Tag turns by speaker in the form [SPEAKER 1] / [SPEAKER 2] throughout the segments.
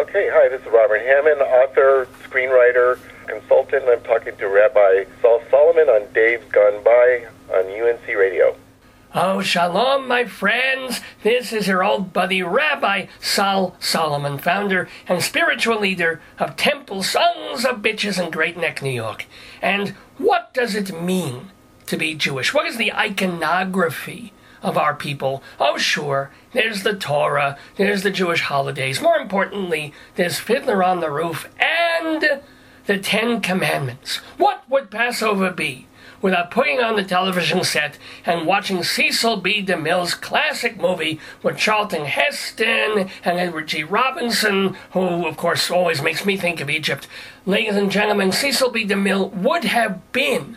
[SPEAKER 1] Okay, hi, this is Robert Hammond, author, screenwriter, consultant. I'm talking to Rabbi Saul Solomon on Dave's Gone By on UNC Radio.
[SPEAKER 2] Oh, shalom, my friends. This is your old buddy, Rabbi Saul Solomon, founder and spiritual leader of Temple Sons of Bitches in Great Neck, New York. And what does it mean to be Jewish? What is the iconography of our people? Oh, sure, there's the Torah, there's the Jewish holidays. More importantly, there's Fiddler on the Roof and the Ten Commandments. What would Passover be without putting on the television set and watching Cecil B. DeMille's classic movie with Charlton Heston and Edward G. Robinson, who, of course, always makes me think of Egypt. Ladies and gentlemen, Cecil B. DeMille would have been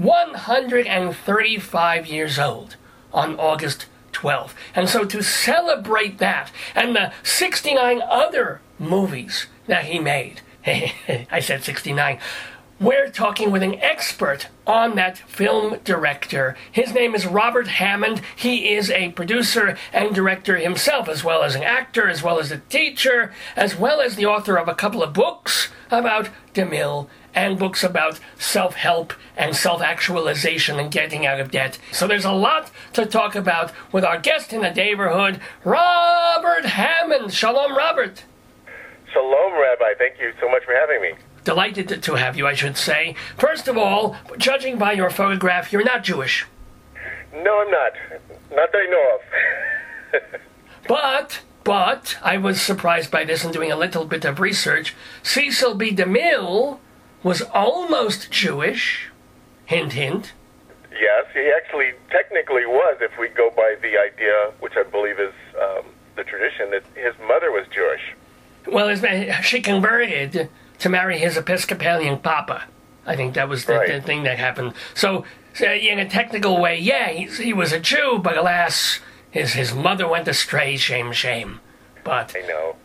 [SPEAKER 2] 135 years old on August 12th. And so to celebrate that and the 69 other movies that he made, I said 69, we're talking with an expert on that film director. His name is Robert Hammond. He is a producer and director himself, as well as an actor, as well as a teacher, as well as the author of a couple of books about DeMille and books about self-help and self-actualization and getting out of debt. So there's a lot to talk about with our guest in the neighborhood, Robert Hammond. Shalom, Robert.
[SPEAKER 1] Shalom, Rabbi. Thank you so much for having me.
[SPEAKER 2] Delighted to have you, I should say. First of all, judging by your photograph, you're not Jewish.
[SPEAKER 1] No, I'm not. Not that I know of.
[SPEAKER 2] But, I was surprised by this and doing a little bit of research. Cecil B. DeMille was almost Jewish. Hint, hint.
[SPEAKER 1] Yes, he actually technically was, if we go by the idea, which I believe is the tradition, that his mother was Jewish.
[SPEAKER 2] Well, she converted to marry his Episcopalian papa. I think that was the thing that happened. So, in a technical way, yeah, he was a Jew, but alas, his mother went astray. Shame, shame. But
[SPEAKER 1] I know.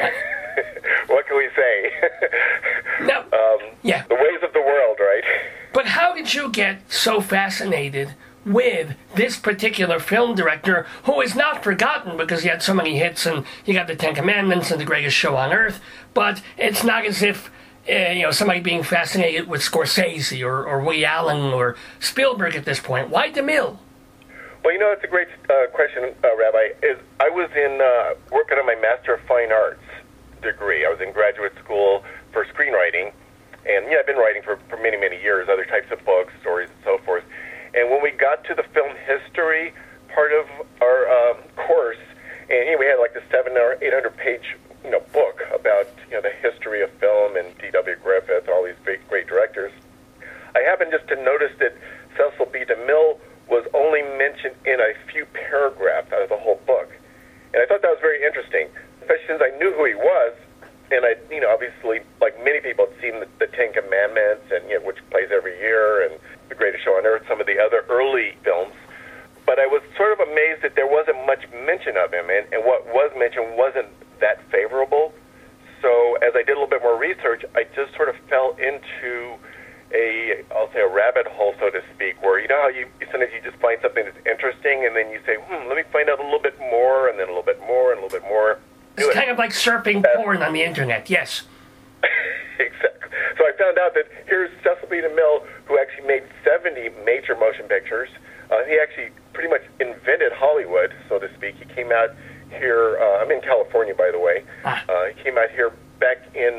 [SPEAKER 1] What can we say?
[SPEAKER 2] No. Yeah.
[SPEAKER 1] The ways of the world, right?
[SPEAKER 2] But how did you get so fascinated with this particular film director, who is not forgotten because he had so many hits, and you got the Ten Commandments and The Greatest Show on Earth, but it's not as if somebody being fascinated with Scorsese or Woody Allen or Spielberg at this point. Why DeMille?
[SPEAKER 1] Well, it's a great question, Rabbi. I was working on my Master of Fine Arts degree. I was in graduate school for screenwriting, and I've been writing for many, many years, other types of books, stories, and so forth. And when we got to the film history part of our course, and we had like the 700 or 800 page book about the history of film and D.W. Griffith, all these great directors, I happened just to notice that Cecil B. DeMille was only mentioned in a few paragraphs out of the whole book. And I thought that was very interesting, especially since I knew who he was, and I, obviously, like many people, had seen the Ten Commandments, and which plays every year, and The Greatest Show on Earth, some of the other early films. But I was sort of amazed that there wasn't much mention of him, and what was mentioned wasn't that favorable. So as I did a little bit more research, I just sort of fell into a rabbit hole, so to speak, where how sometimes you just find something that's interesting, and then you say, let me find out a little bit more, and then a little bit more, and a little bit more.
[SPEAKER 2] It's kind of like surfing porn on the internet, yes.
[SPEAKER 1] Exactly. So I found out that here's Cecil B. DeMille, who actually made 70 major motion pictures. He actually pretty much invented Hollywood, so to speak. He came out here, I'm in California, by the way. He came out here back in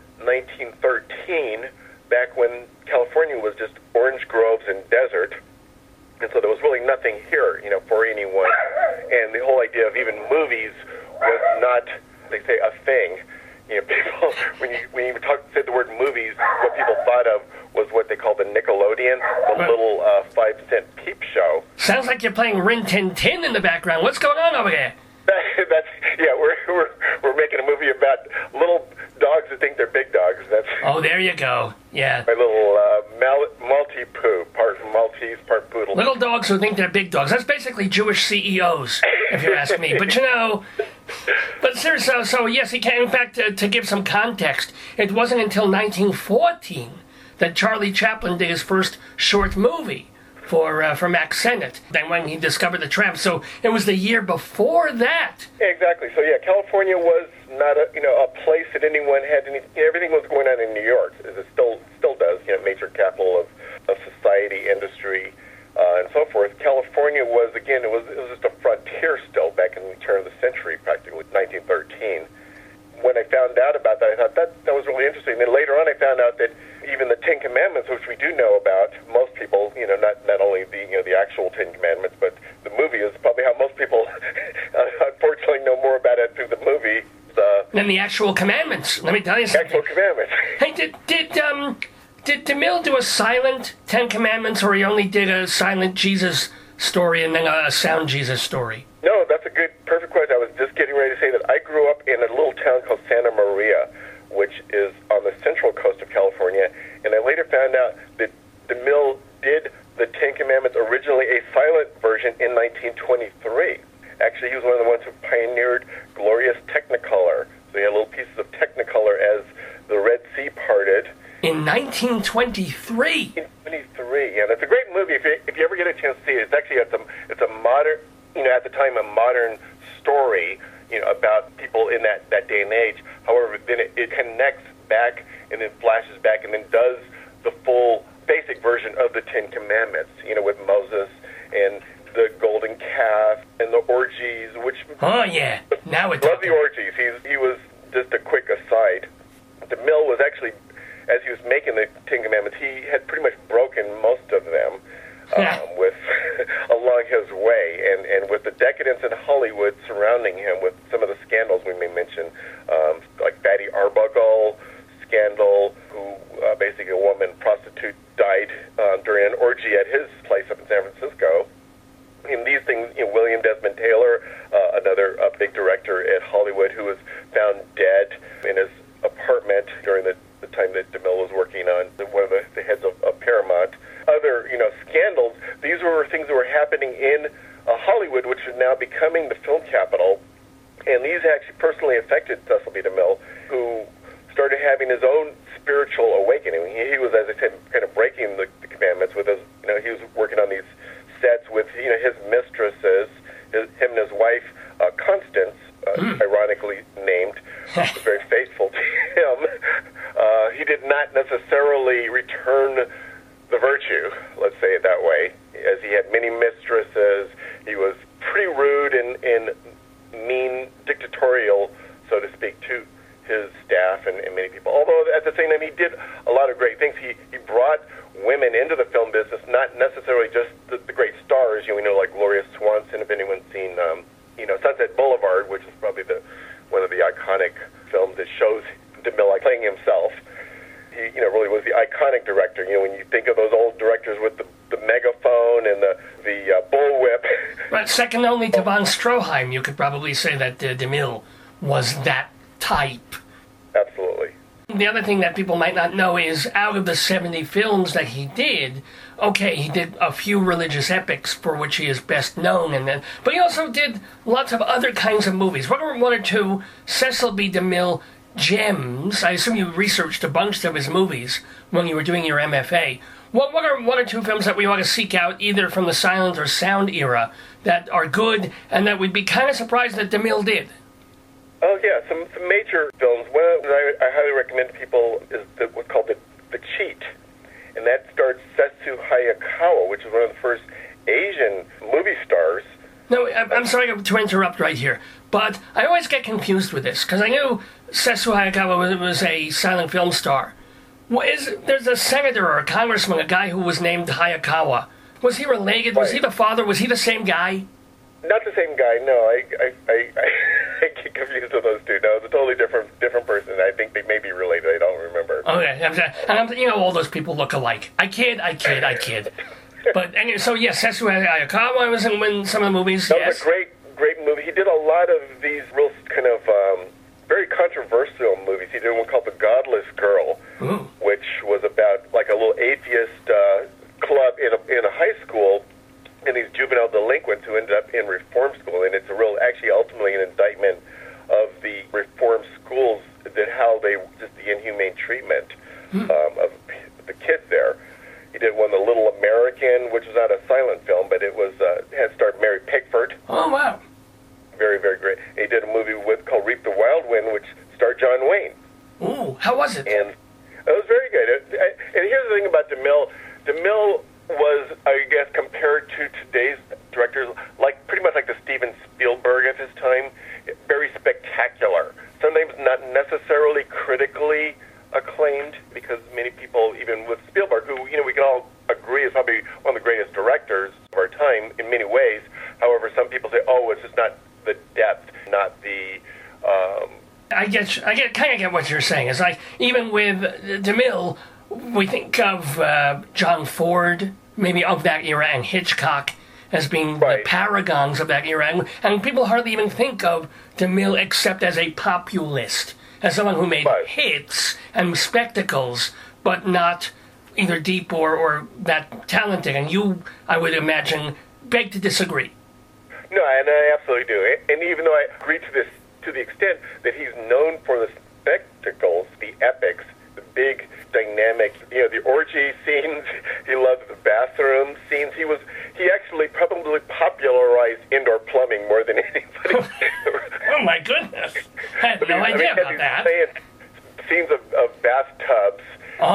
[SPEAKER 1] 1913, back when California was just orange groves and desert. And so there was really nothing here, for anyone. And the whole idea of even movies was not, they say, a thing. People, when you said the word movies, what people thought of was what they call the Nickelodeon, the little 5-cent peep show.
[SPEAKER 2] Sounds like you're playing Rin Tin Tin in the background. What's going on over there?
[SPEAKER 1] We're making a movie about little dogs that think they're big dogs.
[SPEAKER 2] Oh, there you go. Yeah.
[SPEAKER 1] My little Maltese-poo, part Maltese, part poodle.
[SPEAKER 2] Little dogs who think they're big dogs. That's basically Jewish CEOs, if you ask me. But but seriously, so yes, he can. In fact, to give some context, it wasn't until 1914 that Charlie Chaplin did his first short movie for Mack Sennett, than when he discovered the tramp. So it was the year before that.
[SPEAKER 1] Exactly. So yeah, California was not a place that anyone had any. Everything was going on in New York, as it still does. Major capital of society, industry, and so forth. California was, again, it was just a frontier still back in the turn of the century, practically 1913. When I found out about that, I thought that was really interesting. Then later on, I found out that even the Ten Commandments, which we do know about, most people, not only the actual Ten Commandments, but the movie is probably how most people, unfortunately, know more about it through the movie.
[SPEAKER 2] Than the actual commandments. Let me tell you something.
[SPEAKER 1] Actual commandments.
[SPEAKER 2] Hey, did DeMille do a silent Ten Commandments, or he only did a silent Jesus story and then a sound Jesus story?
[SPEAKER 1] No, that's a good, perfect question. I was just getting ready to say that I grew up in a little town called Santa Maria, which is on the central coast of California, and I later found out that DeMille did the Ten Commandments originally a silent version in 1923. Actually, he was one of the ones who pioneered glorious Technicolor. So he had little pieces of Technicolor as the Red Sea parted.
[SPEAKER 2] In 1923?
[SPEAKER 1] In 1923, yeah. That's a great movie. If you ever get a chance to see it, it's actually, it's a modern, at the time, a modern story, about people in that day and age. However, then it connects back and then flashes back and then does the full basic version of the Ten Commandments, with Moses and the golden calf and the orgies, which...
[SPEAKER 2] Oh, yeah. Now we're talking.
[SPEAKER 1] Love the orgies. He was, just a quick aside, DeMille was actually, as he was making the Ten Commandments, he had pretty much broken most of them with along his way, and with the decadence in Hollywood surrounding him, with some of the scandals we may mention, like Fatty Arbuckle scandal, who basically a woman prostitute died during an orgy at his place up in San Francisco. And these things, William Desmond Taylor, another big director at Hollywood, who was found dead in his apartment during the time that DeMille was working on one of the heads of Paramount. Other, scandals. These were things that were happening in Hollywood, which is now becoming the film capital. And these actually personally affected Cecil B. DeMille, who started having his own spiritual awakening. He was, as I said, kind of breaking the commandments with his, he was working on these sets with, his mistresses, him and his wife, Constance, ironically named, very faithful to him. He did not necessarily return the virtue, let's say it that way, as he had many mistresses. He was pretty rude and mean, dictatorial, so to speak, to his staff and many people. Although at the same time, he did a lot of great things. He brought women into the film business, not necessarily just the great stars, we know, like Gloria Swanson, if anyone's seen, Sunset Boulevard, which is probably one of the iconic films that shows DeMille playing himself. He, really was the iconic director. When you think of those old directors with the megaphone and the bullwhip.
[SPEAKER 2] But second only to von Stroheim, you could probably say that DeMille was that type.
[SPEAKER 1] Absolutely.
[SPEAKER 2] The other thing that people might not know is, out of the 70 films that he did, okay, he did a few religious epics for which he is best known, but he also did lots of other kinds of movies. What are one or two Cecil B. DeMille gems? I assume you researched a bunch of his movies when you were doing your MFA. What are one or two films that we want to seek out, either from the silent or sound era, that are good and that we'd be kind of surprised that DeMille did?
[SPEAKER 1] Oh, yeah, some major films. One that I highly recommend to people is what's called The Cheat, and that stars Setsu Hayakawa, which is one of the first Asian movie stars.
[SPEAKER 2] No, I'm sorry to interrupt right here, but I always get confused with this, because I knew Setsu Hayakawa was a silent film star. There's a senator or a congressman, a guy who was named Hayakawa. Was he related? Was he the father? Was he the same guy?
[SPEAKER 1] Not the same guy, no. I get confused with those two. No, it's a totally different person. I think they may be related. I don't remember.
[SPEAKER 2] Okay, all those people look alike. I kid. But anyway, so yes, Setsu Hayakawa was in some of the movies.
[SPEAKER 1] That was a great movie. He did a lot of these real kind of very controversial movies. He did one called The Godless Girl, which was about like a little atheist club in a high school, and these juvenile delinquents who ended up in reform school. And it's actually ultimately an indictment of the reform schools, that how they, just the inhumane treatment of the kids there. He did one, The Little American, which was not a silent film, but it was had starred Mary Pickford.
[SPEAKER 2] Oh, wow.
[SPEAKER 1] Very, very great. He did a movie called Reap the Wild Wind, which
[SPEAKER 2] Ooh, how was it?
[SPEAKER 1] And it was very good. And here's the thing about DeMille. DeMille was, I guess, compared to today's directors, like pretty much like the Steven Spielberg of his time, very spectacular. Sometimes not necessarily critically acclaimed, because many people, even with Spielberg, who we can all agree is probably one of the greatest directors of our time in many ways. However, some people say, "Oh, it's just not the depth, not the."
[SPEAKER 2] I kind of get what you're saying. It's like even with DeMille, we think of John Ford, maybe of that era, and Hitchcock as being the paragons of that era, and people hardly even think of DeMille except as a populist, as someone who made hits and spectacles, but not either deep or that talented. And you, I would imagine, beg to disagree.
[SPEAKER 1] No, and I absolutely do. And even though I agree to this, to the extent that he's known for the spectacles, the epics, the big dynamic, the orgy scenes, he loved the bathroom scenes. He actually probably popularized indoor plumbing more than anybody.
[SPEAKER 2] Oh my goodness! I had no idea about that.
[SPEAKER 1] Scenes of bathtubs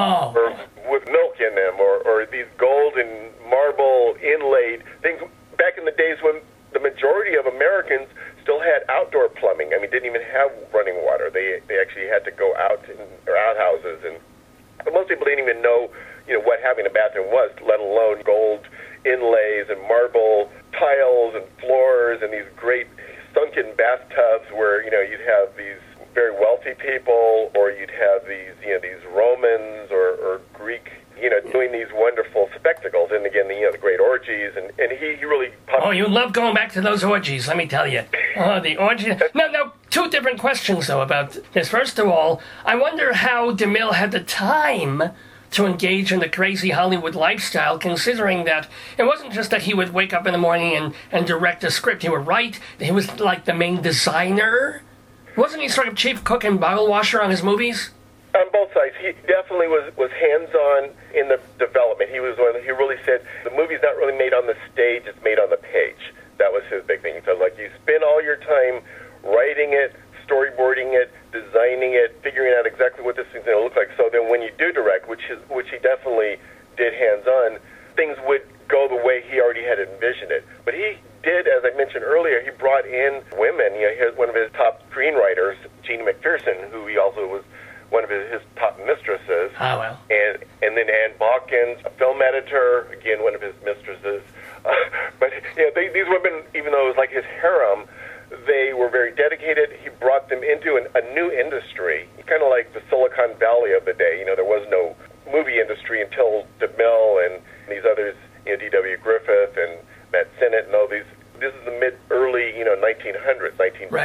[SPEAKER 1] with milk in them, or these gold and marble inlaid things. Back in the days when the majority of Americans still had outdoor plumbing. I mean, didn't even have running water. They actually had to go out in their outhouses, and most people didn't even know, what having a bathroom was, let alone gold inlays and marble tiles and floors and these great sunken bathtubs where, you'd have these very wealthy people, or you'd have these Romans or Greek, doing these wonderful spectacles, and again, the great orgies, and he really...
[SPEAKER 2] Oh, you love going back to those orgies, let me tell you. Oh, the orgies... Now, two different questions, though, about this. First of all, I wonder how DeMille had the time to engage in the crazy Hollywood lifestyle, considering that it wasn't just that he would wake up in the morning and direct a script. He would write. He was like the main designer. Wasn't he sort of chief cook and bottle washer on his movies?
[SPEAKER 1] On both sides. He definitely was hands-on in the development. He was one who really said, the movie's not really made on the stage, it's made on the page. That was his big thing. So, you spend all your time writing it, storyboarding it, designing it, figuring out exactly what this thing's going to look like. So then when you do direct, which he definitely did hands-on, things would go the way he already had envisioned it. But he did, as I mentioned earlier, he brought in women. One of his top screenwriters, Jeannie McPherson, who he also was one of his top mistresses.
[SPEAKER 2] Oh, well.
[SPEAKER 1] And then Anne Balkins, a film editor, again, one of his mistresses. But these women, even though it was like his harem, they were very dedicated. He brought them into a new industry, kind of like the Silicon Valley of the day. There was no movie industry until DeMille and these others, D.W. Griffith and Matt Sennett and all these. This is the early 1900s,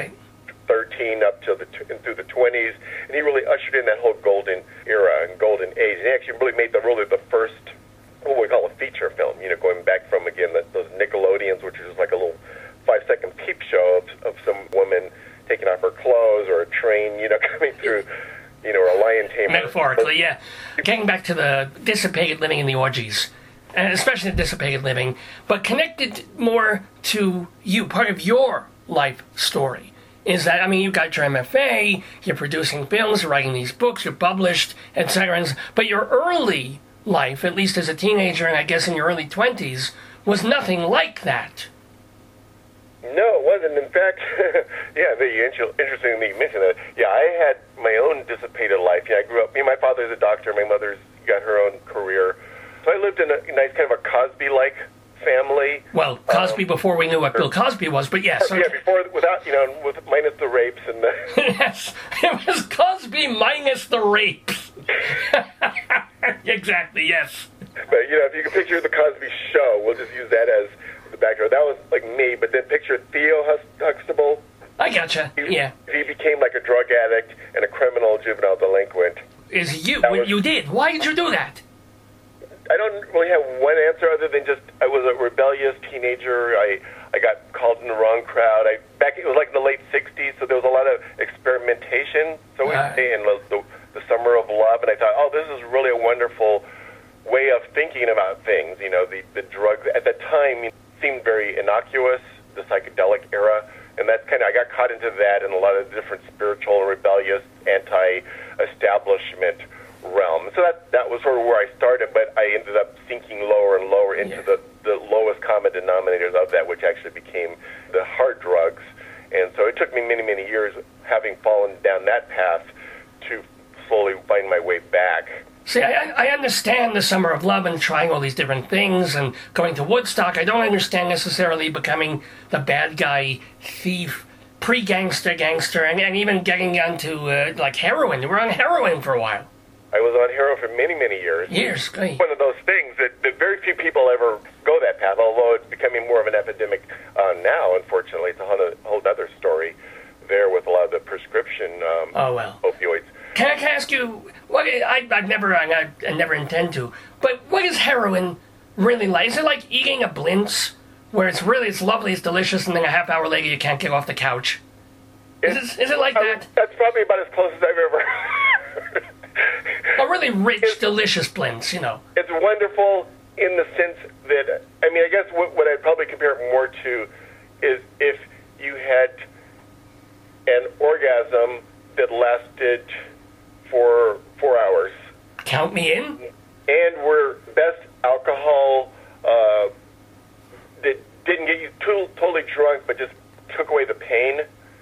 [SPEAKER 1] 1913 up to through the 20s, and he really ushered in that whole golden era and golden age. And he actually really made the first, what we call a feature film. Going back from again those Nickelodeons, which was like a little 5-second peep show of some woman taking off her clothes, or a train, coming through, or a lion tamer.
[SPEAKER 2] Metaphorically, yeah. Getting back to the dissipated living in the orgies, and especially the dissipated living, but connected more to you, part of your life story, is that, you got your MFA, you're producing films, you're writing these books, you're published, etc. But your early life, at least as a teenager, and I guess in your early 20s, was nothing like that.
[SPEAKER 1] No, it wasn't. In fact, interesting that you mentioned that. Yeah, I had my own dissipated life. I grew up, my father's a doctor, my mother's got her own career. So I lived in a nice kind of a Cosby-like family.
[SPEAKER 2] Well, Cosby before we knew what Bill Cosby was, but yes.
[SPEAKER 1] Yeah, before, without, with minus the rapes and the...
[SPEAKER 2] Yes, it was Cosby minus the rapes. Exactly, yes.
[SPEAKER 1] But, if you can picture the Cosby Show, we'll just use that as the background. That was like me, but then picture Theo Huxtable.
[SPEAKER 2] I gotcha, yeah.
[SPEAKER 1] He became like a drug addict and a criminal juvenile delinquent.
[SPEAKER 2] Is you? You did. Why did you do that?
[SPEAKER 1] I don't really have one answer other than just I was a rebellious teenager. I got called in the wrong crowd. It was like in the late 60s, so there was a lot of experimentation. So we say in the summer of love, and I thought, this is really a wonderful way of thinking about things. The drugs at the time seemed very innocuous, the psychedelic era, and that's I got caught into that and a lot of different spiritual and rebellious, establishment realm. So that was sort of where I started, but I ended up sinking lower and lower into the lowest common denominators of that, which actually became the hard drugs. And so it took me many, many years, having fallen down that path, to slowly find my way back.
[SPEAKER 2] See, I understand the Summer of Love and trying all these different things and going to Woodstock. I don't understand necessarily becoming the bad guy, thief, gangster, and even getting onto, like, heroin. You were on heroin for a while.
[SPEAKER 1] I was on heroin for many, many years.
[SPEAKER 2] Years, great.
[SPEAKER 1] One of those things that very few people ever go that path, although it's becoming more of an epidemic now, unfortunately. It's a whole other story there with a lot of the prescription opioids.
[SPEAKER 2] Can I ask you, I never intend to, but what is heroin really like? Is it like eating a Blintz, where it's lovely, it's delicious, and then a half hour later you can't get off the couch? Is it like that?
[SPEAKER 1] That's probably about as close as I've ever heard.
[SPEAKER 2] A really rich, delicious Blintz, you know.
[SPEAKER 1] It's wonderful in the sense that, I guess what I'd probably compare it more to is if you had an orgasm that lasted for 4 hours.
[SPEAKER 2] Count me in.
[SPEAKER 1] And were best alcohol that didn't get you totally drunk, but just took away the pain.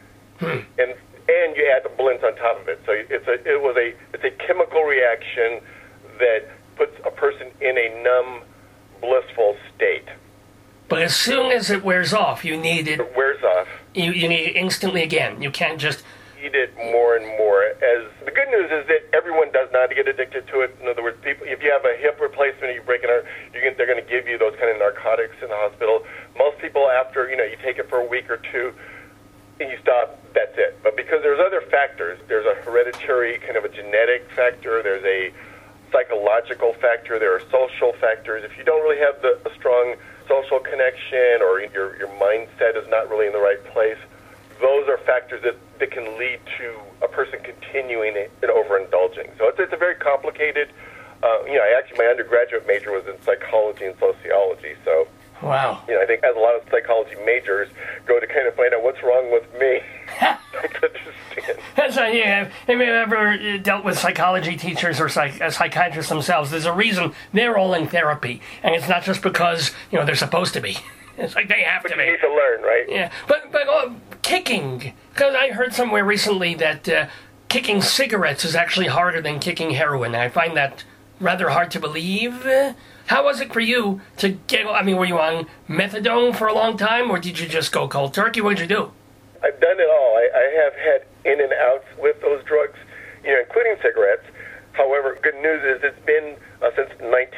[SPEAKER 1] And you add the Blintz on top of it. So it's a chemical reaction that puts a person in a numb, blissful state.
[SPEAKER 2] But as soon as it wears off, you need it.
[SPEAKER 1] It wears off.
[SPEAKER 2] You need it instantly again. You can't just
[SPEAKER 1] need it more and more. As the good news is that everyone does not get addicted to it. In other words, people, if you have a hip replacement, you break an arm, they're going to give you those kind of narcotics in the hospital. Most people, after you take it for a week or two, and you stop, that's it. But because there's other factors, there's a hereditary kind of a genetic factor, there's a psychological factor, there are social factors. If you don't really have a strong social connection, or your mindset is not really in the right place, those are factors that can lead to a person continuing and overindulging. So it's a very complicated, my undergraduate major was in psychology and sociology, so
[SPEAKER 2] wow.
[SPEAKER 1] I think as a lot of psychology majors go to kind of find out what's wrong with me.
[SPEAKER 2] That's right, yeah. Have you ever dealt with psychology teachers or psychiatrists themselves? There's a reason they're all in therapy, and it's not just because they're supposed to be. It's like they have to be.
[SPEAKER 1] You need to learn, right?
[SPEAKER 2] Yeah, but kicking, because I heard somewhere recently that kicking cigarettes is actually harder than kicking heroin. I find that rather hard to believe. How was it for you to get? Were you on methadone for a long time, or did you just go cold turkey? What did you do?
[SPEAKER 1] I've done it all. I have had in and outs with those drugs, including cigarettes. However, good news is it's been since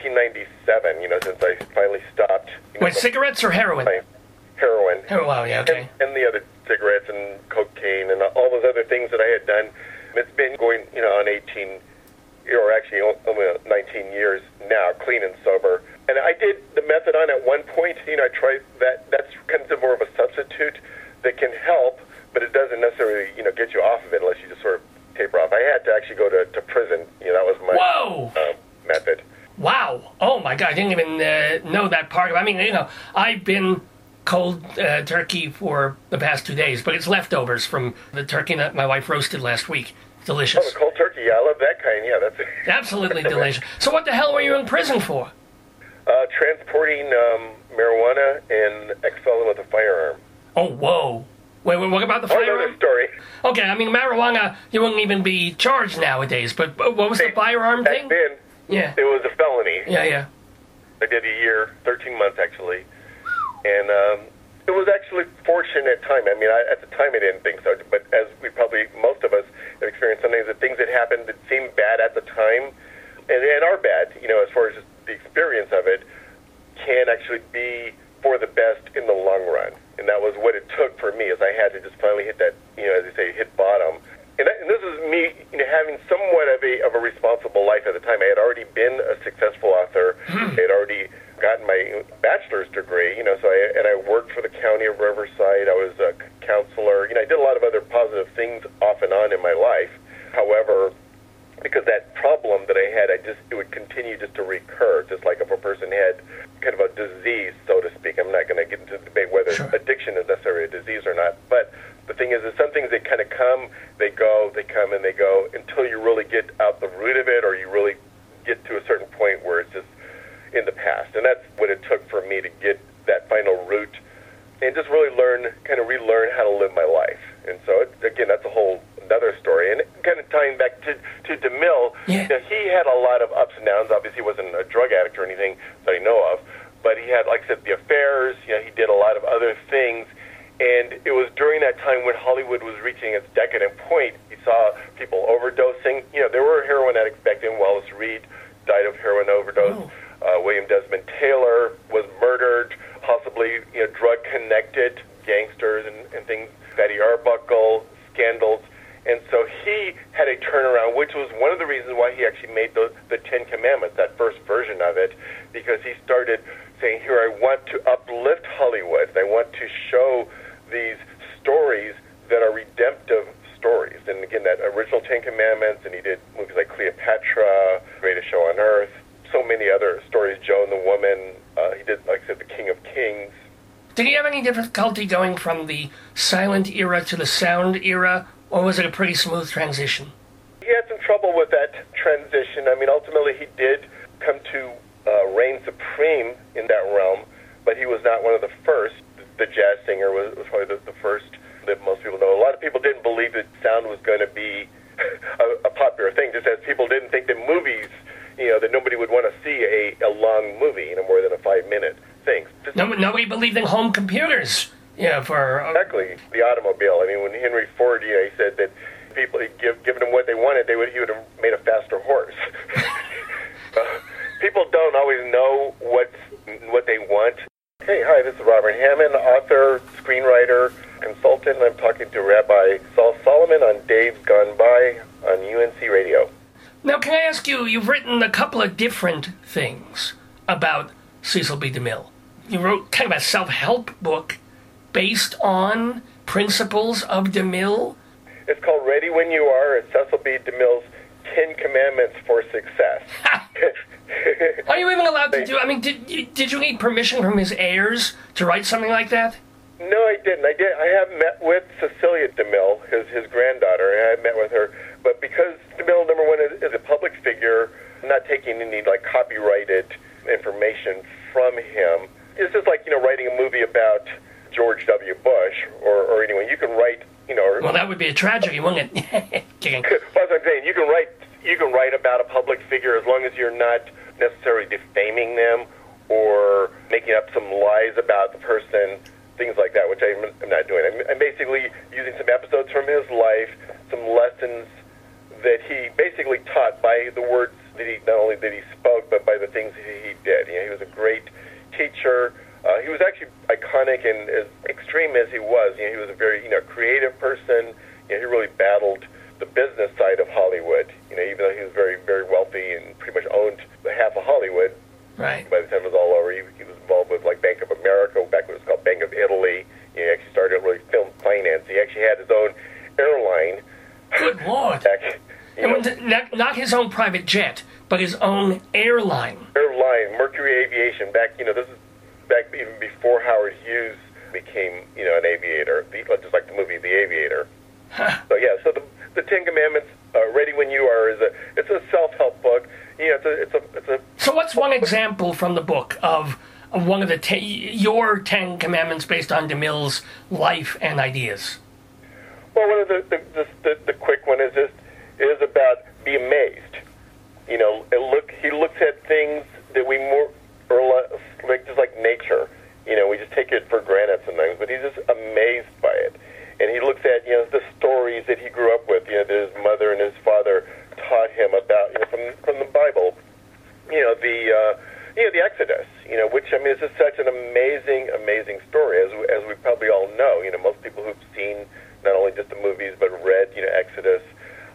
[SPEAKER 1] 1997, since I finally stopped.
[SPEAKER 2] Wait, cigarettes or heroin?
[SPEAKER 1] Heroin.
[SPEAKER 2] Oh, wow, yeah, okay.
[SPEAKER 1] And the other cigarettes and cocaine and all those other things that I had done. It's been going, on 18, or actually almost 19 years now, clean and sober. And I did the methadone at one point. I tried that. That's kind of more of a substitute that can help, but it doesn't necessarily, get you off of it unless you just sort of taper off. I had to actually go to prison. That was my method.
[SPEAKER 2] Wow. Oh, my God. I didn't even know that part. I've been cold turkey for the past 2 days, but it's leftovers from the turkey that my wife roasted last week. Delicious.
[SPEAKER 1] Oh, the cold turkey. Yeah, I love that kind. Yeah, that's
[SPEAKER 2] absolutely delicious. So what the hell were you in prison for?
[SPEAKER 1] Transporting marijuana and ex-felon with a firearm.
[SPEAKER 2] Oh, whoa. Wait, what about the firearm?
[SPEAKER 1] Another story.
[SPEAKER 2] Okay, marijuana, you wouldn't even be charged nowadays, but what was the firearm thing?
[SPEAKER 1] Back then,
[SPEAKER 2] yeah.
[SPEAKER 1] It was a felony.
[SPEAKER 2] Yeah.
[SPEAKER 1] I did a year, 13 months actually, and it was actually fortunate time. At the time I didn't think so, but as most of us have experienced, sometimes the things that happened that seemed bad at the time, and are bad, as far as just the experience of it, can actually be for the best in the long run. And that was what it took for me, is I had to just finally hit that, as they say, hit bottom. And this is me, having somewhat of a responsible life at the time. I had already been a successful author. I had already gotten my bachelor's degree, so I worked for the county of Riverside. I was a counselor. I did a lot of other positive things off and on in my life. However, because that problem that I had, it would continue just to recur, just like if a person had kind of a disease, so to speak. I'm not going to get into the debate whether addiction is necessarily a disease or not, but the thing is some things, they kind of come, they go, they come and they go, until you really get of tying back to DeMille,
[SPEAKER 2] Yeah.
[SPEAKER 1] you know, he had a lot of ups and downs. Obviously, he wasn't a drug addict or anything that I know of, but he had, like I said, the affairs. You know, he did a lot of other things, and it was during that time when Hollywood was reaching its decadent point. He saw people overdosing. You know, there were heroin addicts back then. Wallace Reed died of heroin overdose. William Desmond Taylor was murdered, possibly, you know, drug-connected gangsters and things. Fatty Arbuckle, scandals. And so he had a turnaround, which was one of the reasons why he actually made the Ten Commandments, that first version of it, because he started saying, here, I want to uplift Hollywood. I want to show these stories that are redemptive stories. And again, that original Ten Commandments, and he did movies like Cleopatra, Greatest Show on Earth, so many other stories, Joe and the Woman. He did, like I said, The King of Kings.
[SPEAKER 2] Did he have any difficulty going from the silent era to the sound era, or was it a pretty smooth transition?
[SPEAKER 1] He had some trouble with that transition. I mean, ultimately he did come to reign supreme in that realm, but he was not one of the first. The jazz singer was probably the first that most people know. A lot of people didn't believe that sound was going to be a popular thing, just as people didn't think that movies, you know, that nobody would want to see a long movie, you know, more than a 5-minute thing.
[SPEAKER 2] Nobody believed in home computers. Yeah, for
[SPEAKER 1] exactly, the automobile. I mean, when Henry Ford, you know, he said that people, he'd given them what they wanted, he would have made a faster horse. People don't always know what they want. Hey, hi, this is Robert Hammond, author, screenwriter, consultant. I'm talking to Rabbi Saul Solomon on Dave's Gone By on UNC Radio.
[SPEAKER 2] Now, can I ask you, you've written a couple of different things about Cecil B. DeMille. You wrote kind of a self-help book based on principles of DeMille.
[SPEAKER 1] It's called Ready When You Are. It's Cecil B. DeMille's 10 Commandments for Success.
[SPEAKER 2] Are you even allowed to do? I mean, did you need permission from his heirs to write something like that?
[SPEAKER 1] No, I didn't. I have met with Cecilia DeMille, his granddaughter, and I met with her. But because DeMille, number one, is a public figure, I'm not taking any like copyrighted information from him. It's just like, you know, writing a movie about George W. Bush or anyone. You can write, you know.
[SPEAKER 2] Well, that would be a tragedy, wouldn't it?
[SPEAKER 1] Well, that's what I'm saying. You can write about a public figure as long as you're not necessarily defaming them or making up some lies about the person, things like that, which I'm not doing. I'm basically using some episodes from his life, some lessons that he basically taught by the words that he, not only that he spoke, but by the things that he did. You know, he was a great teacher. He was actually iconic, and as extreme as he was, you know, he was a very, you know, creative person. You know, he really battled the business side of Hollywood. You know, even though he was very, very wealthy and pretty much owned half of Hollywood.
[SPEAKER 2] Right.
[SPEAKER 1] By the time it was all over, he was involved with like Bank of America, back when it was called Bank of Italy. He actually started really film finance. He actually had his own airline.
[SPEAKER 2] Good Lord.
[SPEAKER 1] Back, you know,
[SPEAKER 2] Not his own private jet, but his own airline.
[SPEAKER 1] Airline, Mercury Aviation. Back, you know, this is back even before Howard Hughes became, you know, an aviator, just like the movie The Aviator.
[SPEAKER 2] Huh.
[SPEAKER 1] So yeah, so the Ten Commandments, Ready When You Are, it's a self-help book. You know, it's a.
[SPEAKER 2] So what's one example from the book of one of your 10 Commandments based on DeMille's life and ideas?
[SPEAKER 1] Well, one of the quick one is about be amazed. You know, he looks at things that we more or less, like just like nature. You know, we just take it for granted sometimes, but he's just amazed by it. And he looks at, you know, the stories that he grew up with, you know, that his mother and his father taught him about, you know, from the Bible. You know, the Exodus, you know, which, I mean, is just such an amazing story, as we probably all know. You know, most people who've seen not only just the movies, but read, you know, Exodus,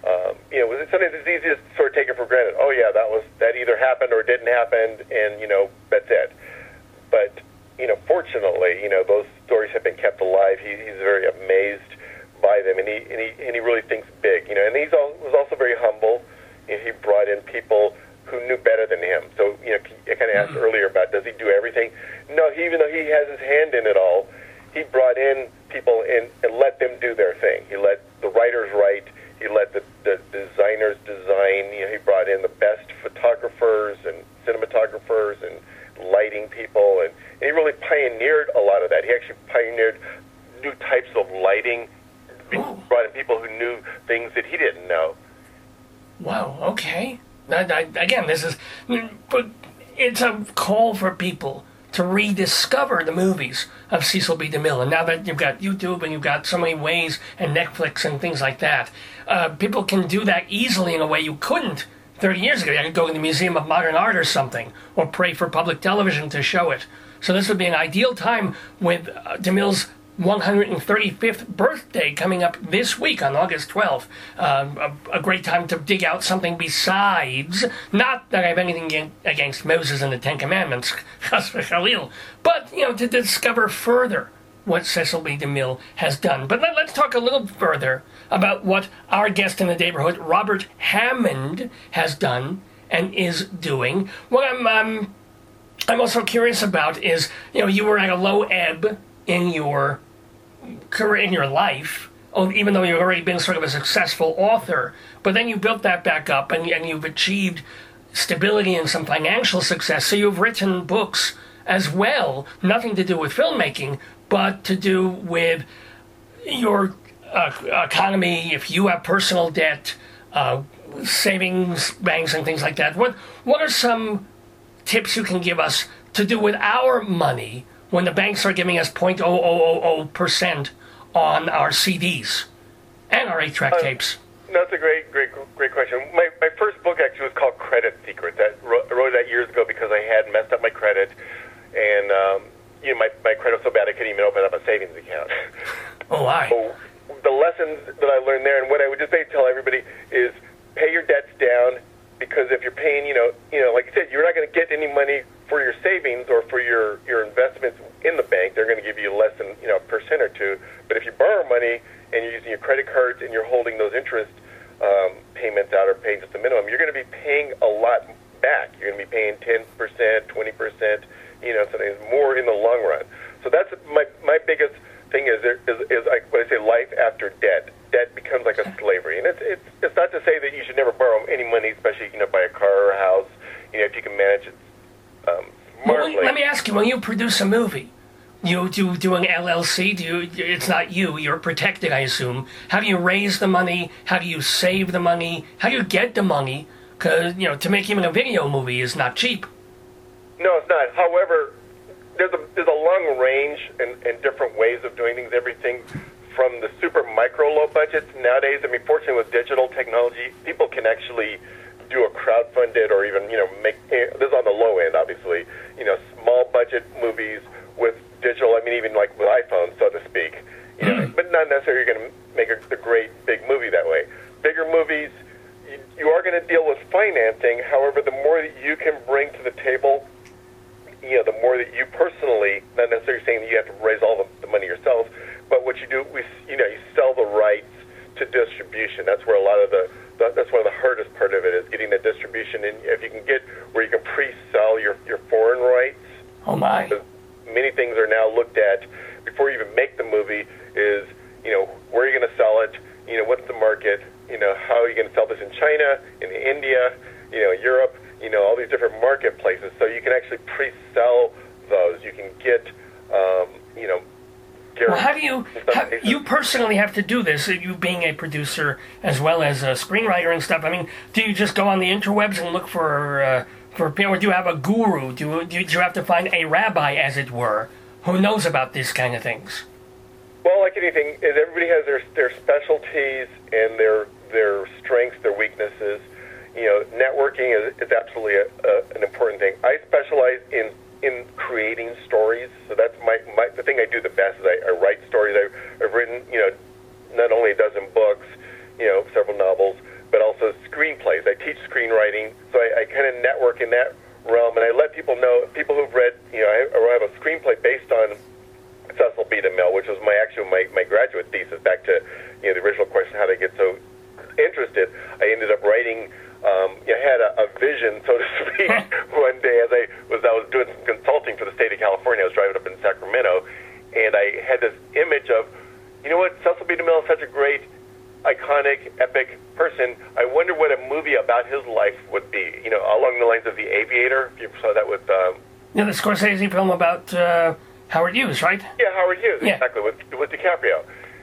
[SPEAKER 1] you know, sometimes it's easy to sort of take it for granted. Oh, yeah, that either happened or didn't happen, and, you know, that's it. But, you know, fortunately, you know, those stories have been kept alive. He's very amazed by them, and he really thinks big, you know. And was also very humble. You know, he brought in people who knew better than him. So, you know, I kind of asked earlier about, does he do everything? No, even though he has his hand in it all, he brought in people and let them do their thing. He let the writers write. He let the designers design. You know, he brought in the best photographers and cinematographers and lighting people, and he really pioneered a lot of that. He actually pioneered new types of lighting. He brought in people who knew things that he didn't know.
[SPEAKER 2] Wow, okay. Again, this is... But it's a call for people to rediscover the movies of Cecil B. DeMille. And now that you've got YouTube and you've got so many ways and Netflix and things like that, people can do that easily in a way you couldn't 30 years ago. You could go to the Museum of Modern Art or something, or pray for public television to show it. So this would be an ideal time with DeMille's 135th birthday coming up this week on August 12th. A great time to dig out something besides, not that I have anything against Moses and the Ten Commandments, Chas v'Chalil, but, to discover further what Cecil B. DeMille has done. But let's talk a little further about what our guest in the neighborhood, Robert Hammond, has done and is doing. What I'm also curious about is, you were at a low ebb in your career, in your life, even though you've already been sort of a successful author, but then you built that back up and you've achieved stability and some financial success. So you've written books as well, nothing to do with filmmaking, but to do with your economy, if you have personal debt, savings banks and things like that. What are some tips you can give us to do with our money when the banks are giving us 0.0000% on our CDs and our 8-track tapes?
[SPEAKER 1] That's a great question. My first book actually was called Credit Secrets. I wrote that years ago because I had messed up my credit, and my credit was so bad I couldn't even open up a savings account.
[SPEAKER 2] Oh, why?
[SPEAKER 1] So the lessons that I learned there, and what I would just tell everybody is pay your debts down, because if you're paying, like you said, you're not going to get any money for your savings or for your investments in the bank. They're going to give you less than a percent or two. But if you borrow money and you're using your credit cards and you're holding those interest payments out or paying just the minimum, you're going to be paying a lot back. You're going to be paying 10%, 20%, something more in the long run. So that's my biggest thing is like what I say, life after debt. Debt becomes like a slavery, and it's not to say that you should never borrow any money, especially buy a car or a house. If you can manage it smartly.
[SPEAKER 2] Well, let me ask you: when you produce a movie, you do an LLC? It's not you. You're protected, I assume. How do you raise the money? How do you save the money? How do you get the money? Because to make even a video movie is not cheap.
[SPEAKER 1] No, it's not. However, there's a long range and different ways of doing things. Everything from the super micro low budgets nowadays. I mean, fortunately with digital technology, people can actually do a crowdfunded or even make this is on the low end, obviously. Small budget movies with digital. I mean, even like with iPhones, so to speak. But not necessarily you're going to make a great big movie that way. Bigger movies, you are going to deal with financing. However, the more that you can bring to the table, the more that you personally, not necessarily saying that you have to raise all the money yourself, but what you do, you sell the rights to distribution. That's where a lot of that's one of the hardest part of it is getting the distribution. And if you can get where you can pre-sell your foreign rights.
[SPEAKER 2] Oh my!
[SPEAKER 1] Many things are now looked at before you even make the movie. Is where are you going to sell it? What's the market? How are you going to sell this in China, in India, Europe? All these different marketplaces. So you can actually pre-sell those. You can get,
[SPEAKER 2] Well, how do you personally have to do this? You being a producer as well as a screenwriter and stuff. I mean, do you just go on the interwebs and look for people, or do you have a guru? Do you have to find a rabbi, as it were, who knows about these kind of things?
[SPEAKER 1] Well, like anything, everybody has their specialties and their strengths, their weaknesses. Networking is absolutely an important thing. I specialize in creating stories, so that's the thing I do the best is I write stories. I've written not only a dozen books, several novels, but also screenplays. I teach screenwriting, so I kind of network in that realm, and I let people know, people who've read, I have a screenplay based on Cecil B. DeMille, which was my graduate thesis. Back to the original question, how did I get so interested? I ended up writing. I had a vision, so to speak, one day as I was doing some consulting for the state of California. I was driving up in Sacramento, and I had this image of, Cecil B. DeMille is such a great, iconic, epic person. I wonder what a movie about his life would be. Along the lines of The Aviator. If you saw that with the Scorsese
[SPEAKER 2] film about Howard Hughes, right?
[SPEAKER 1] Yeah, Howard Hughes,
[SPEAKER 2] yeah.
[SPEAKER 1] Exactly, with DiCaprio.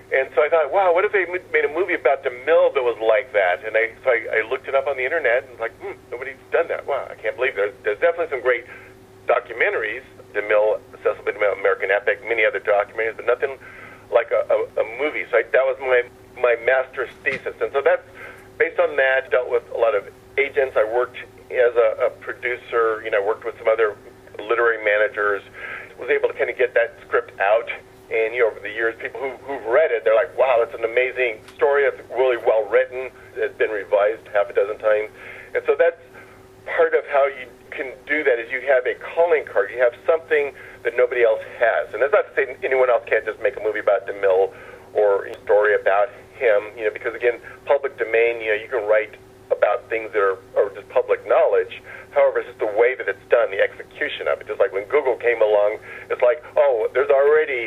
[SPEAKER 1] And so I thought, wow, what if they made a movie about DeMille that was like that? And so I looked it up on the internet and was like, nobody's done that. Wow, I can't believe there's definitely some great documentaries, DeMille, Cecil B. DeMille, American Epic, many other documentaries, but nothing like a movie. So that was my master's thesis. And so that's, based on that, dealt with a lot of agents. I worked as a producer, I worked with some other literary managers, was able to kind of get that script out. And, over the years, people who've read it, they're like, wow, that's an amazing story. It's really well written. It's been revised half a dozen times. And so that's part of how you can do that is you have a calling card. You have something that nobody else has. And that's not to say anyone else can't just make a movie about DeMille or a story about him, because, again, public domain, you can write about things that are just public knowledge. However, it's just the way that it's done, the execution of it. Just like when Google came along, it's like, oh, there's already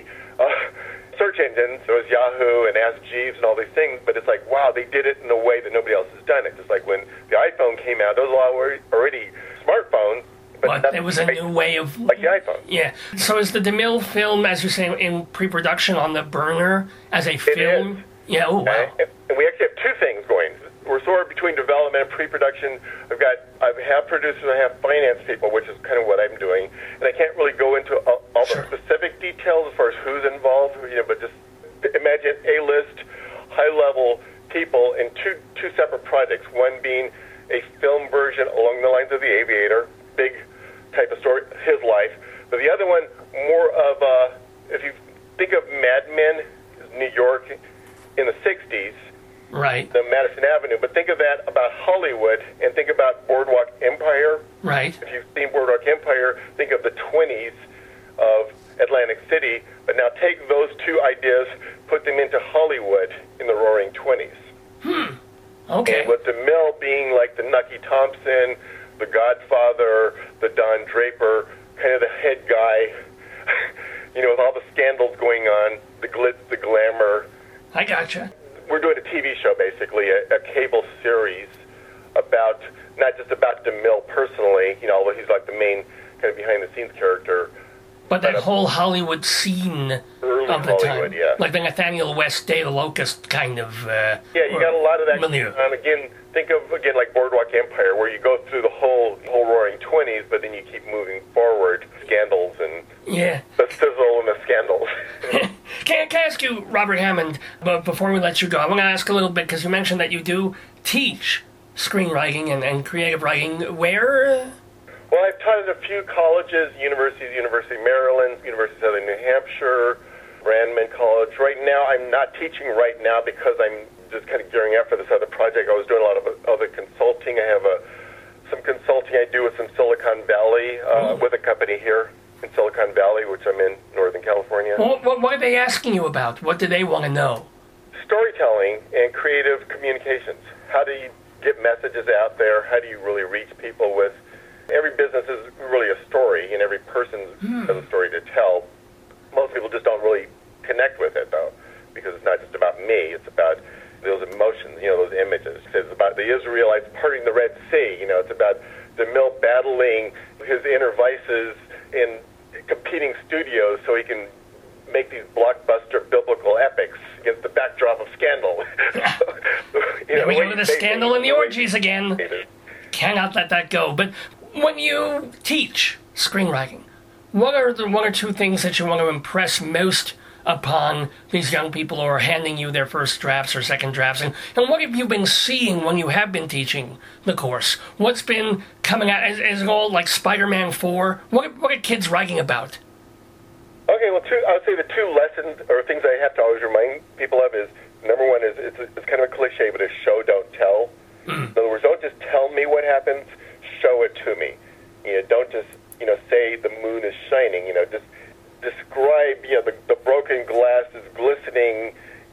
[SPEAKER 1] search engines. There was Yahoo and Ask Jeeves and all these things, but it's like, wow, they did it in a way that nobody else has done it. Just like when the iPhone came out, those were already smartphones.
[SPEAKER 2] But there was a new way of...
[SPEAKER 1] Like the iPhone.
[SPEAKER 2] Yeah. So is the DeMille film, as you say, in pre-production on the burner as a film?
[SPEAKER 1] It is.
[SPEAKER 2] Yeah, oh, wow.
[SPEAKER 1] And we actually have two things going. We're sort of between development and pre-production. I have producers and I have finance people, which is kind of what I'm doing. And I can't really go into all the specific details as far as who's involved, but just imagine A-list, high-level people in two separate projects. One being a film version along the lines of The Aviator, big type of story, his life. But the other one, more of if you think of Mad Men, New York in the 60s,
[SPEAKER 2] right,
[SPEAKER 1] the Madison Avenue, but think of that about Hollywood and think about Boardwalk Empire.
[SPEAKER 2] Right.
[SPEAKER 1] If you've seen Boardwalk Empire, think of the 20s of Atlantic City, but now take those two ideas, put them into Hollywood in the Roaring 20s.
[SPEAKER 2] Okay.
[SPEAKER 1] And with DeMille being like the Nucky Thompson, the Godfather, the Don Draper, kind of the head guy, with all the scandals going on, the glitz, the glamour.
[SPEAKER 2] I gotcha.
[SPEAKER 1] We're doing a TV show, basically, a cable series about, not just about DeMille personally, although he's like the main kind of behind-the-scenes character.
[SPEAKER 2] But that whole Hollywood scene of the
[SPEAKER 1] Hollywood,
[SPEAKER 2] time.
[SPEAKER 1] yeah.
[SPEAKER 2] Like the Nathaniel West, Day of the Locust kind of...
[SPEAKER 1] yeah, you got a lot of that
[SPEAKER 2] milieu.
[SPEAKER 1] going on. Again, think of, like Boardwalk Empire, where you go through the whole Roaring 20s, but then you keep moving forward, scandals and the sizzle and the scandals.
[SPEAKER 2] Can I ask you, Robert Hammond, but before we let you go, I want to ask a little bit, because you mentioned that you do teach screenwriting and creative writing. Where?
[SPEAKER 1] Well, I've taught at a few colleges, universities, University of Maryland, University of Southern New Hampshire, Brandman College. Right now, I'm not teaching right now because I'm just kind of gearing up for this other project. I was doing a lot of other consulting. I have some consulting I do with some Silicon Valley, with a company here in Silicon Valley, which I'm in Northern California.
[SPEAKER 2] What are they asking you about? What do they want to know?
[SPEAKER 1] Storytelling and creative communications. How do you get messages out there? How do you really reach people with... Every business is really a story, and every person has a story to tell. Most people just don't really connect with it, though, because it's not just about me. It's about those emotions, those images. It's about the Israelites parting the Red Sea. It's about DeMille battling his inner vices in competing studios so he can make these blockbuster biblical epics against the backdrop of scandal.
[SPEAKER 2] Here we go with the scandal and the orgies again. Cannot let that go. But when you teach screenwriting, what are the one or two things that you want to impress most upon these young people who are handing you their first drafts or second drafts? And what have you been seeing when you have been teaching the course? What's been coming out? Is it all like Spider-Man 4? What are kids writing about?
[SPEAKER 1] Okay, well, I would say the two lessons or things I have to always remind people of is, number one is it's kind of a cliche, but it's show, don't tell. In other words, don't just tell me what happens, show it to me. Don't just, say the moon is shining. Just describe, the broken glass is glistening,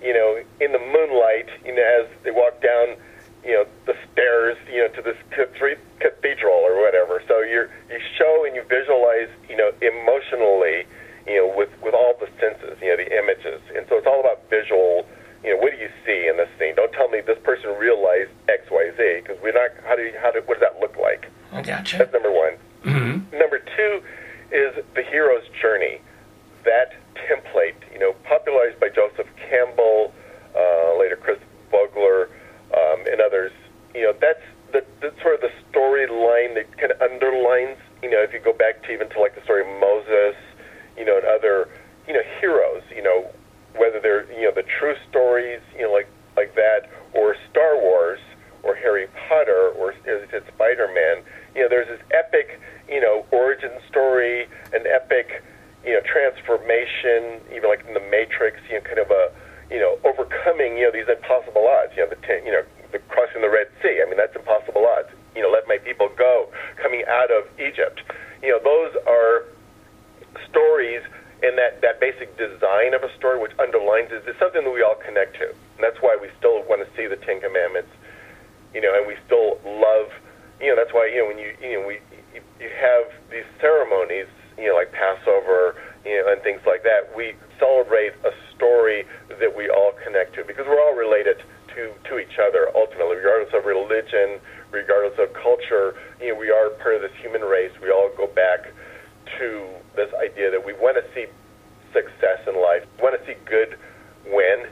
[SPEAKER 1] in the moonlight, as they walk down, the stairs, to this cathedral or whatever. So you show and you visualize, emotionally, with all the senses, the images. And so it's all about visual. What do you see in this scene? Don't tell me this person realized X, Y, Z, because we're not. What does that look like?
[SPEAKER 2] I gotcha.
[SPEAKER 1] That's number one. Mm-hmm. Number two is the hero's journey. That template, popularized by Joseph Campbell, later Chris Vogler, and others. That's the sort of the storyline that kind of underlines, if you go back to even to like the story of Moses, and other, heroes, whether they're, the true stories, like that, or Star Wars, or Harry Potter, or, as I said, Spider-Man. There's this epic, origin story, an epic, transformation, even like in The Matrix, kind of a, overcoming, these impossible odds, the crossing the Red Sea. I mean, that's impossible odds. Let my people go, coming out of Egypt. Those are stories, and that basic design of a story, which underlines is something that we all connect to. And that's why we still want to see the Ten Commandments, and we still love, that's why, when you have these ceremonies, like Passover, and things like that, we celebrate a story that we all connect to, because we're all related to each other, ultimately, regardless of religion, regardless of culture. We are part of this human race. We all go back to this idea that we want to see success in life, we want to see good win.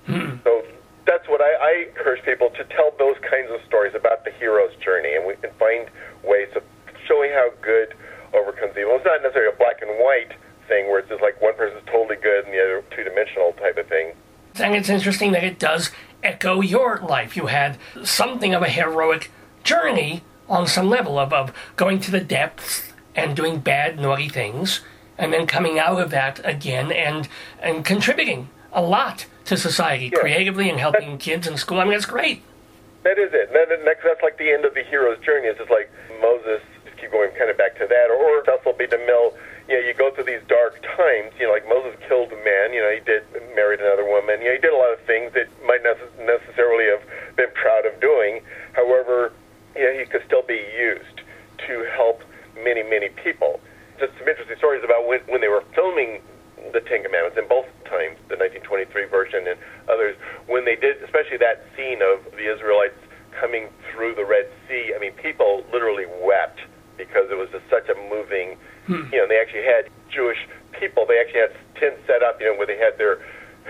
[SPEAKER 1] So that's what I encourage people to tell those kinds of stories about the hero's journey, and we can find ways of showing how good overcomes evil. It's not necessarily a black and white thing where it's just like one person's totally good and the other two-dimensional type of thing.
[SPEAKER 2] And it's interesting that it does echo your life. You had something of a heroic journey on some level of going to the depths and doing bad, naughty things, and then coming out of that again and contributing a lot to society, creatively, and helping kids in school. I mean, that's great.
[SPEAKER 1] That is it. That's like the end of the hero's journey. It's just like Moses, just keep going kind of back to that, or Cecil B. DeMille. You go through these dark times, like Moses killed a man, he married another woman, he did a lot of things that might not necessarily have been proud of doing. However, he could still be used to help many, many people. Just some interesting stories about when they were filming the Ten Commandments, in both times, the 1923 version and others, when they did, especially that scene of the Israelites coming through the Red Sea, I mean, people literally wept because it was just such a moving, they actually had Jewish people, they actually had tents set up, where they had their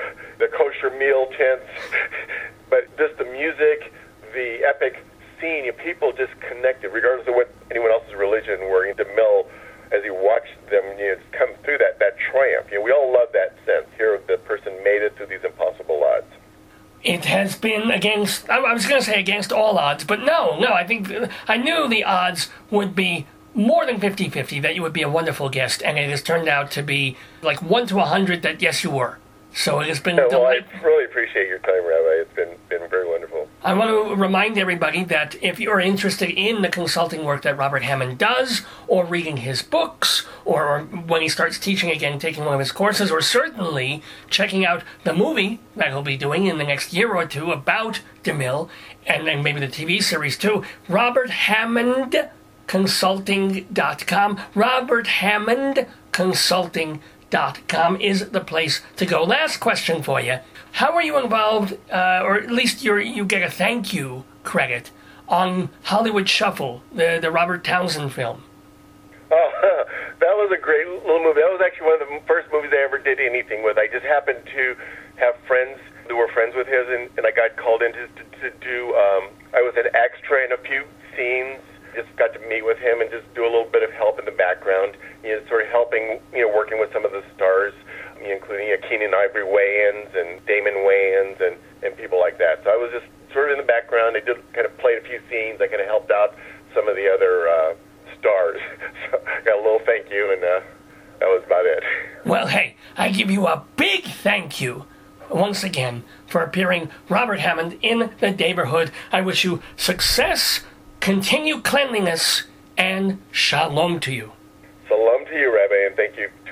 [SPEAKER 1] kosher meal tents, but just the music, the epic scene, people just connected, regardless of what anyone else's religion were. DeMille, as he watched them come through that triumph, we all love that sense. Here, the person made it through these impossible odds.
[SPEAKER 2] It has been against, I was going to say against all odds, but no, I think, I knew the odds would be more than 50-50 that you would be a wonderful guest, and it has turned out to be like 1 to 100 that yes, you were. So it has been
[SPEAKER 1] delightful. I really appreciate your time, Rabbi. It's been very wonderful.
[SPEAKER 2] I want to remind everybody that if you're interested in the consulting work that Robert Hammond does, or reading his books, or when he starts teaching again, taking one of his courses, or certainly checking out the movie that he'll be doing in the next year or two about DeMille, and then maybe the TV series too, RobertHammondConsulting.com. RobertHammondConsulting.com is the place to go. Last question for you. How are you involved, or at least you get a thank you credit, on Hollywood Shuffle, the Robert Townsend film?
[SPEAKER 1] Oh, that was a great little movie. That was actually one of the first movies I ever did anything with. I just happened to have friends who were friends with his, and I got called in to do, I was an extra in a few scenes. Just got to meet with him and just do a little bit of help in the background, sort of helping, working with some of the stars, including Keenan Ivory Wayans and Damon Wayans and people like that. So I was just sort of in the background. I did kind of played a few scenes. I kind of helped out some of the other stars. So I got a little thank you, and that was about it.
[SPEAKER 2] Well, hey, I give you a big thank you once again for appearing, Robert Hammond, in the neighborhood. I wish you success, continued cleanliness, and shalom to you.
[SPEAKER 1] Shalom to you, Rabbi, and thank you